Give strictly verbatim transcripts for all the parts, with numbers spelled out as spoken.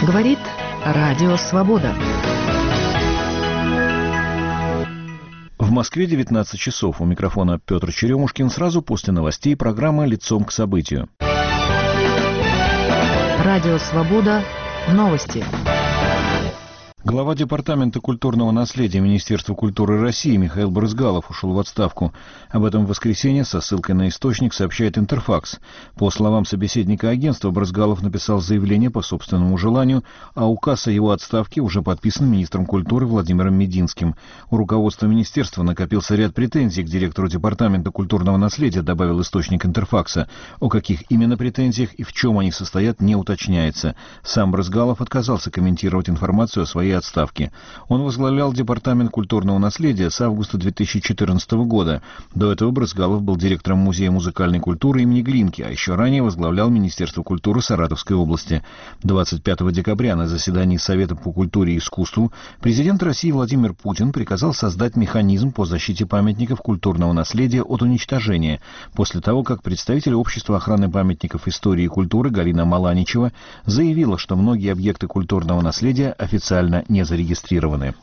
Говорит Радио Свобода. В Москве девятнадцать часов. У микрофона Петр Черемушкин. Сразу после новостей программа «Лицом к событию». Радио Свобода. Новости. Глава Департамента культурного наследия Министерства культуры России Михаил Брызгалов ушел в отставку. Об этом в воскресенье со ссылкой на источник сообщает Интерфакс. По словам собеседника агентства, Брызгалов написал заявление по собственному желанию, а указ о его отставке уже подписан министром культуры Владимиром Мединским. У руководства министерства накопился ряд претензий к директору Департамента культурного наследия, добавил источник Интерфакса. О каких именно претензиях и в чем они состоят, не уточняется. Сам Брызгалов отказался комментировать информацию о своей отставки. Он возглавлял Департамент культурного наследия с августа две тысячи четырнадцатого года. До этого Брызгалов был директором Музея музыкальной культуры имени Глинки, а еще ранее возглавлял Министерство культуры Саратовской области. двадцать пятого декабря на заседании Совета по культуре и искусству президент России Владимир Путин приказал создать механизм по защите памятников культурного наследия от уничтожения, после того, как представитель Общества охраны памятников истории и культуры Галина Маланичева заявила, что многие объекты культурного наследия официально не зарегистрированы.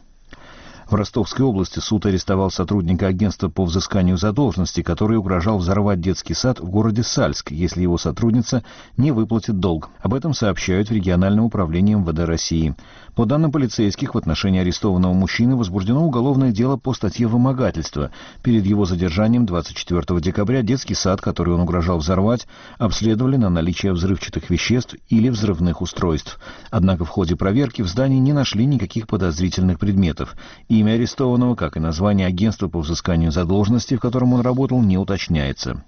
В Ростовской области суд арестовал сотрудника агентства по взысканию задолженности, который угрожал взорвать детский сад в городе Сальск, если его сотрудница не выплатит долг. Об этом сообщают в региональном управлении эм вэ дэ России. По данным полицейских, в отношении арестованного мужчины возбуждено уголовное дело по статье «Вымогательство». Перед его задержанием двадцать четвертого декабря детский сад, который он угрожал взорвать, обследовали на наличие взрывчатых веществ или взрывных устройств. Однако в ходе проверки в здании не нашли никаких подозрительных предметов. Имя арестованного, как и название агентства по взысканию задолженности, в котором он работал, не уточняется.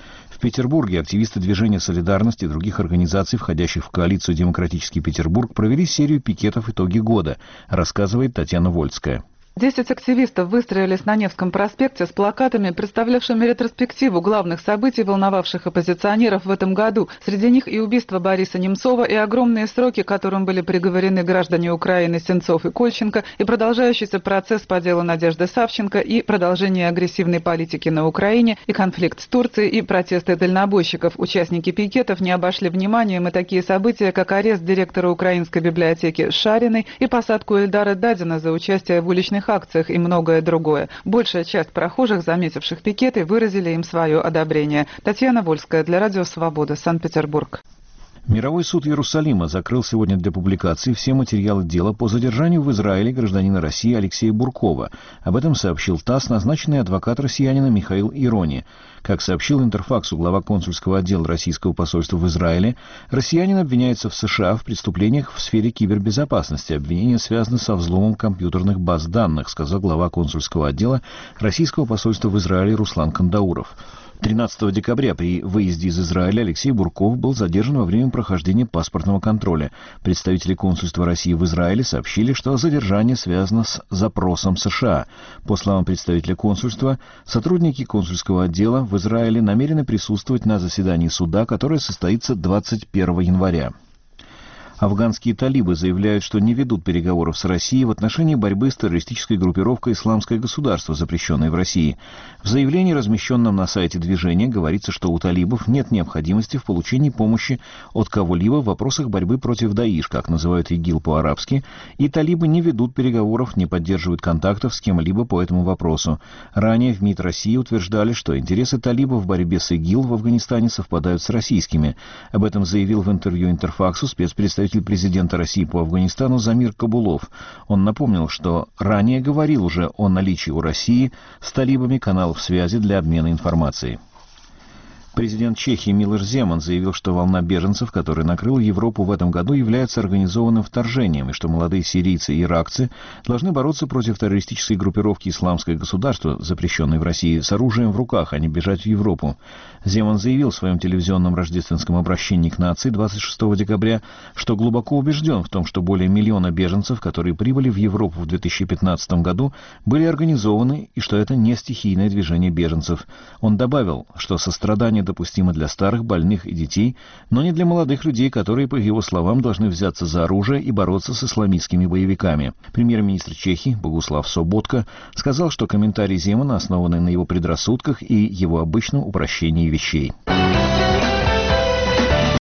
В Петербурге активисты движения «Солидарность» и других организаций, входящих в коалицию «Демократический Петербург», провели серию пикетов «Итоги года», рассказывает Татьяна Вольская. Десять активистов выстроились на Невском проспекте с плакатами, представлявшими ретроспективу главных событий, волновавших оппозиционеров в этом году. Среди них и убийство Бориса Немцова, и огромные сроки, которым были приговорены граждане Украины Сенцов и Кольченко, и продолжающийся процесс по делу Надежды Савченко, и продолжение агрессивной политики на Украине, и конфликт с Турцией, и протесты дальнобойщиков. Участники пикетов не обошли вниманием и такие события, как арест директора Украинской библиотеки Шариной и посадку Эльдара Дадина за участие в уличных акциях и многое другое. Большая часть прохожих, заметивших пикеты, выразили им свое одобрение. Татьяна Вольская для Радио Свобода, Санкт-Петербург. Мировой суд Иерусалима закрыл сегодня для публикации все материалы дела по задержанию в Израиле гражданина России Алексея Буркова. Об этом сообщил ТАСС, назначенный адвокат россиянина Михаил Ирони. Как сообщил Интерфаксу глава консульского отдела российского посольства в Израиле, россиянин обвиняется в США в преступлениях в сфере кибербезопасности. Обвинение связано со взломом компьютерных баз данных, сказал глава консульского отдела российского посольства в Израиле Руслан Кандауров. тринадцатого декабря при выезде из Израиля Алексей Бурков был задержан во время прохождения паспортного контроля. Представители консульства России в Израиле сообщили, что задержание связано с запросом США. По словам представителя консульства, сотрудники консульского отдела в Израиле намерены присутствовать на заседании суда, которое состоится двадцать первого января. Афганские талибы заявляют, что не ведут переговоров с Россией в отношении борьбы с террористической группировкой «Исламское государство», запрещенной в России. В заявлении, размещенном на сайте движения, говорится, что у талибов нет необходимости в получении помощи от кого-либо в вопросах борьбы против Даиш, как называют ИГИЛ по-арабски, и талибы не ведут переговоров, не поддерживают контактов с кем-либо по этому вопросу. Ранее в МИД России утверждали, что интересы талибов в борьбе с ИГИЛ в Афганистане совпадают с российскими. Об этом заявил в интервью Интерфаксу спецпредставитель президента России по Афганистану Замир Кабулов. Он напомнил, что ранее говорил уже о наличии у России с талибами каналов связи для обмена информацией. Президент Чехии Милош Земан заявил, что волна беженцев, которая накрыла Европу в этом году, является организованным вторжением, и что молодые сирийцы и иракцы должны бороться против террористической группировки «Исламское государство», запрещенной в России, с оружием в руках, а не бежать в Европу. Земан заявил в своем телевизионном рождественском обращении к нации двадцать шестого декабря, что глубоко убежден в том, что более миллиона беженцев, которые прибыли в Европу в две тысячи пятнадцатом году, были организованы, и что это не стихийное движение беженцев. Он добавил, что сострадание допустимо для старых, больных и детей, но не для молодых людей, которые, по его словам, должны взяться за оружие и бороться с исламистскими боевиками. Премьер-министр Чехии Богуслав Соботка сказал, что комментарии Земана основаны на его предрассудках и его обычном упрощении вещей.